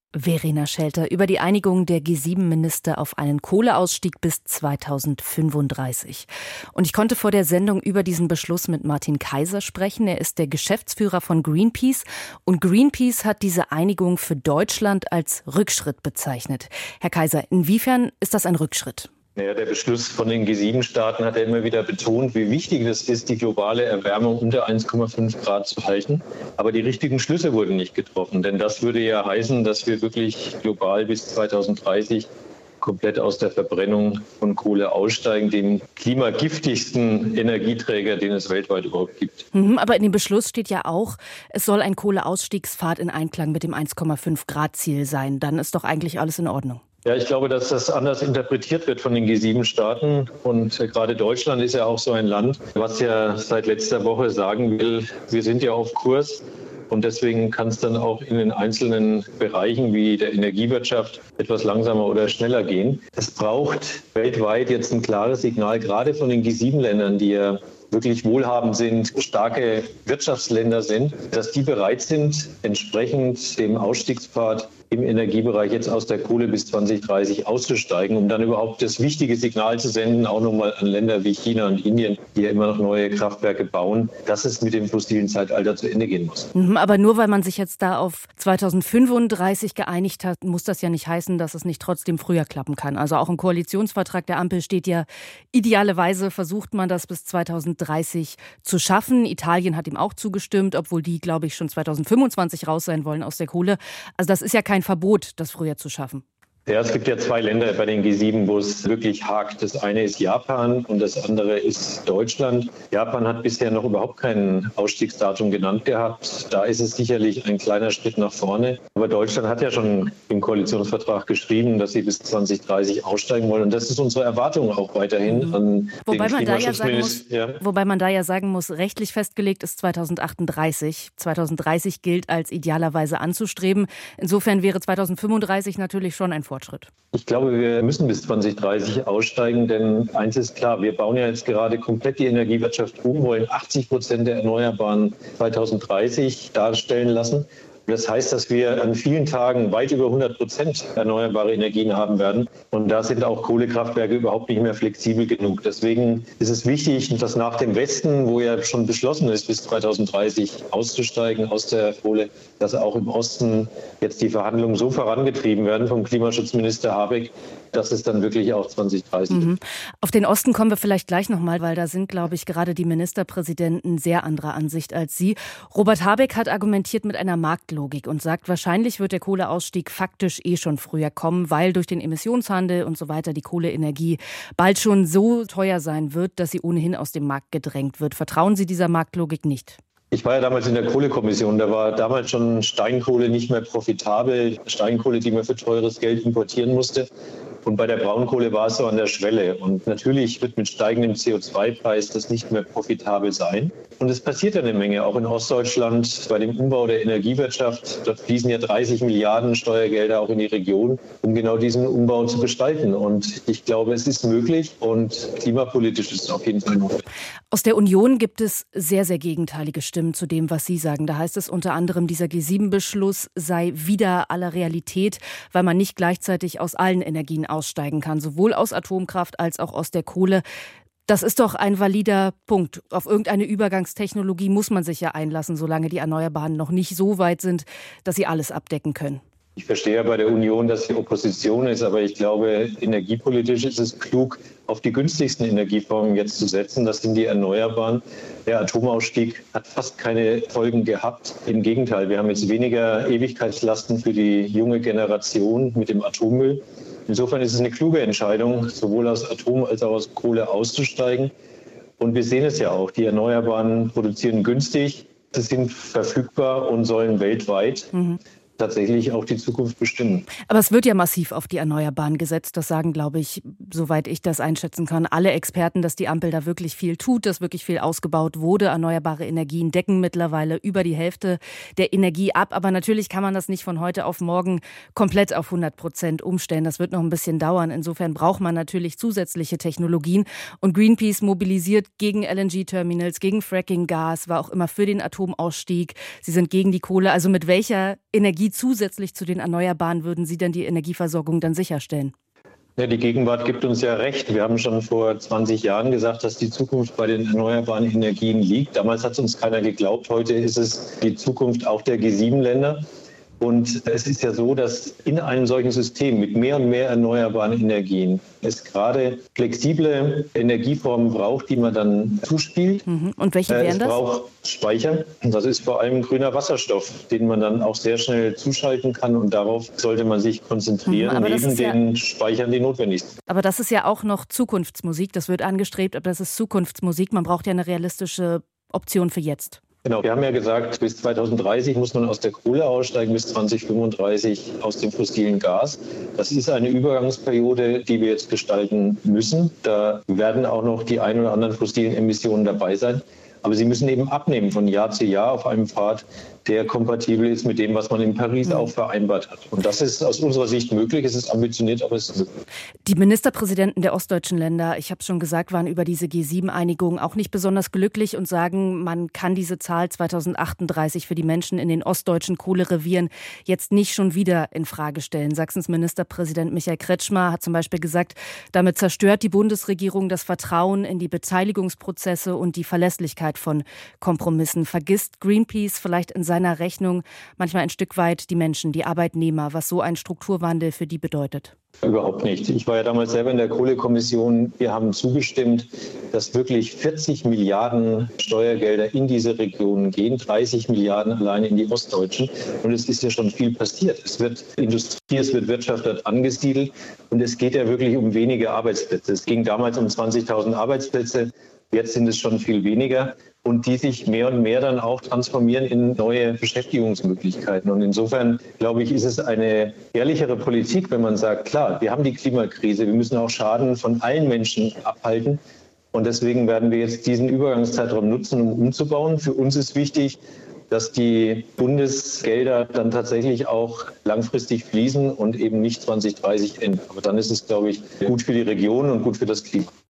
Verena Schelter über die Einigung der G7-Minister auf einen Kohleausstieg bis 2035. Und ich konnte vor der Sendung über diesen Beschluss mit Martin Kaiser sprechen. Er ist der Geschäftsführer von Greenpeace. Und Greenpeace hat diese Einigung für Deutschland als Rückschritt bezeichnet. Herr Kaiser, inwiefern ist das ein Rückschritt? Ja, der Beschluss von den G7-Staaten hat ja immer wieder betont, wie wichtig es ist, die globale Erwärmung unter 1,5 Grad zu halten. Aber die richtigen Schlüsse wurden nicht getroffen. Denn das würde ja heißen, dass wir wirklich global bis 2030 komplett aus der Verbrennung von Kohle aussteigen, dem klimagiftigsten Energieträger, den es weltweit überhaupt gibt. Aber in dem Beschluss steht ja auch, es soll ein Kohleausstiegspfad in Einklang mit dem 1,5 Grad Ziel sein. Dann ist doch eigentlich alles in Ordnung. Ja, ich glaube, dass das anders interpretiert wird von den G7-Staaten. Und gerade Deutschland ist ja auch so ein Land, was ja seit letzter Woche sagen will, wir sind ja auf Kurs. Und deswegen kann es dann auch in den einzelnen Bereichen wie der Energiewirtschaft etwas langsamer oder schneller gehen. Es braucht weltweit jetzt ein klares Signal, gerade von den G7-Ländern, die ja wirklich wohlhabend sind, starke Wirtschaftsländer sind, dass die bereit sind, entsprechend dem Ausstiegspfad im Energiebereich jetzt aus der Kohle bis 2030 auszusteigen, um dann überhaupt das wichtige Signal zu senden, auch nochmal an Länder wie China und Indien, die ja immer noch neue Kraftwerke bauen, dass es mit dem fossilen Zeitalter zu Ende gehen muss. Aber nur weil man sich jetzt da auf 2035 geeinigt hat, muss das ja nicht heißen, dass es nicht trotzdem früher klappen kann. Also auch im Koalitionsvertrag der Ampel steht ja, idealerweise versucht man das bis 2030 zu schaffen. Italien hat ihm auch zugestimmt, obwohl die, glaube ich, schon 2025 raus sein wollen aus der Kohle. Also das ist ja kein Verbot, das früher zu schaffen. Ja, es gibt ja zwei Länder bei den G7, wo es wirklich hakt. Das eine ist Japan und das andere ist Deutschland. Japan hat bisher noch überhaupt kein Ausstiegsdatum genannt gehabt. Da ist es sicherlich ein kleiner Schritt nach vorne. Aber Deutschland hat ja schon im Koalitionsvertrag geschrieben, dass sie bis 2030 aussteigen wollen. Und das ist unsere Erwartung auch weiterhin an Wobei den Klimaschutzminister. Wobei man da ja sagen muss, rechtlich festgelegt ist 2038. 2030 gilt als idealerweise anzustreben. Insofern wäre 2035 natürlich schon ein Fortschritt. Ich glaube, wir müssen bis 2030 aussteigen, denn eins ist klar, wir bauen ja jetzt gerade komplett die Energiewirtschaft um, wollen 80% der Erneuerbaren 2030 darstellen lassen. Das heißt, dass wir an vielen Tagen weit über 100% erneuerbare Energien haben werden. Und da sind auch Kohlekraftwerke überhaupt nicht mehr flexibel genug. Deswegen ist es wichtig, dass nach dem Westen, wo ja schon beschlossen ist, bis 2030 auszusteigen aus der Kohle, dass auch im Osten jetzt die Verhandlungen so vorangetrieben werden vom Klimaschutzminister Habeck, dass es dann wirklich auch 2030 ist. Auf den Osten kommen wir vielleicht gleich nochmal, weil da sind, glaube ich, gerade die Ministerpräsidenten sehr anderer Ansicht als Sie. Robert Habeck hat argumentiert mit einer Marktlogik und sagt, wahrscheinlich wird der Kohleausstieg faktisch schon früher kommen, weil durch den Emissionshandel und so weiter die Kohleenergie bald schon so teuer sein wird, dass sie ohnehin aus dem Markt gedrängt wird. Vertrauen Sie dieser Marktlogik nicht? Ich war ja damals in der Kohlekommission, da war damals schon Steinkohle nicht mehr profitabel. Steinkohle, die man für teures Geld importieren musste. Und bei der Braunkohle war es so an der Schwelle. Und natürlich wird mit steigendem CO2-Preis das nicht mehr profitabel sein. Und es passiert eine Menge, auch in Ostdeutschland bei dem Umbau der Energiewirtschaft. Dort fließen ja 30 Milliarden Steuergelder auch in die Region, um genau diesen Umbau zu gestalten. Und ich glaube, es ist möglich und klimapolitisch ist es auf jeden Fall notwendig. Aus der Union gibt es sehr, sehr gegenteilige Stimmen zu dem, was Sie sagen. Da heißt es unter anderem, dieser G7-Beschluss sei wider aller Realität, weil man nicht gleichzeitig aus allen Energien aussteigen kann, sowohl aus Atomkraft als auch aus der Kohle. Das ist doch ein valider Punkt. Auf irgendeine Übergangstechnologie muss man sich ja einlassen, solange die Erneuerbaren noch nicht so weit sind, dass sie alles abdecken können. Ich verstehe ja bei der Union, dass sie Opposition ist, aber ich glaube, energiepolitisch ist es klug, auf die günstigsten Energieformen jetzt zu setzen. Das sind die Erneuerbaren. Der Atomausstieg hat fast keine Folgen gehabt. Im Gegenteil, wir haben jetzt weniger Ewigkeitslasten für die junge Generation mit dem Atommüll. Insofern ist es eine kluge Entscheidung, sowohl aus Atom als auch aus Kohle auszusteigen. Und wir sehen es ja auch, die Erneuerbaren produzieren günstig, sie sind verfügbar und sollen weltweit tatsächlich auch die Zukunft bestimmen. Aber es wird ja massiv auf die Erneuerbaren gesetzt. Das sagen, glaube ich, soweit ich das einschätzen kann, alle Experten, dass die Ampel da wirklich viel tut, dass wirklich viel ausgebaut wurde. Erneuerbare Energien decken mittlerweile über die Hälfte der Energie ab. Aber natürlich kann man das nicht von heute auf morgen komplett auf 100% umstellen. Das wird noch ein bisschen dauern. Insofern braucht man natürlich zusätzliche Technologien. Und Greenpeace mobilisiert gegen LNG-Terminals, gegen Fracking-Gas, war auch immer für den Atomausstieg. Sie sind gegen die Kohle. Also mit welcher Energie zusätzlich zu den Erneuerbaren würden Sie denn die Energieversorgung dann sicherstellen? Ja, die Gegenwart gibt uns ja recht. Wir haben schon vor 20 Jahren gesagt, dass die Zukunft bei den erneuerbaren Energien liegt. Damals hat es uns keiner geglaubt. Heute ist es die Zukunft auch der G7-Länder. Und es ist ja so, dass in einem solchen System mit mehr und mehr erneuerbaren Energien es gerade flexible Energieformen braucht, die man dann zuspielt. Und welche wären das? Es braucht Speicher. Das ist vor allem grüner Wasserstoff, den man dann auch sehr schnell zuschalten kann. Und darauf sollte man sich konzentrieren, neben den Speichern, die notwendig sind. Aber das ist ja auch noch Zukunftsmusik. Das wird angestrebt, aber das ist Zukunftsmusik. Man braucht ja eine realistische Option für jetzt. Genau, wir haben ja gesagt, bis 2030 muss man aus der Kohle aussteigen, bis 2035 aus dem fossilen Gas. Das ist eine Übergangsperiode, die wir jetzt gestalten müssen. Da werden auch noch die ein oder anderen fossilen Emissionen dabei sein. Aber sie müssen eben abnehmen von Jahr zu Jahr auf einem Pfad, der kompatibel ist mit dem, was man in Paris auch vereinbart hat. Und das ist aus unserer Sicht möglich. Es ist ambitioniert, aber es ist möglich. Die Ministerpräsidenten der ostdeutschen Länder, ich habe es schon gesagt, waren über diese G7-Einigung auch nicht besonders glücklich und sagen, man kann diese Zahl 2038 für die Menschen in den ostdeutschen Kohlerevieren jetzt nicht schon wieder in Frage stellen. Sachsens Ministerpräsident Michael Kretschmer hat zum Beispiel gesagt, damit zerstört die Bundesregierung das Vertrauen in die Beteiligungsprozesse und die Verlässlichkeit von Kompromissen. Vergisst Greenpeace vielleicht in seiner Rechnung manchmal ein Stück weit die Menschen, die Arbeitnehmer, was so ein Strukturwandel für die bedeutet? Überhaupt nicht. Ich war ja damals selber in der Kohlekommission. Wir haben zugestimmt, dass wirklich 40 Milliarden Steuergelder in diese Regionen gehen, 30 Milliarden alleine in die ostdeutschen. Und es ist ja schon viel passiert. Es wird Industrie, es wird Wirtschaft dort angesiedelt. Und es geht ja wirklich um wenige Arbeitsplätze. Es ging damals um 20.000 Arbeitsplätze. Jetzt sind es schon viel weniger und die sich mehr und mehr dann auch transformieren in neue Beschäftigungsmöglichkeiten. Und insofern, glaube ich, ist es eine ehrlichere Politik, wenn man sagt, klar, wir haben die Klimakrise, wir müssen auch Schaden von allen Menschen abhalten. Und deswegen werden wir jetzt diesen Übergangszeitraum nutzen, um umzubauen. Für uns ist wichtig, dass die Bundesgelder dann tatsächlich auch langfristig fließen und eben nicht 2030 enden. Aber dann ist es, glaube ich, gut für die Region und gut für das Klima.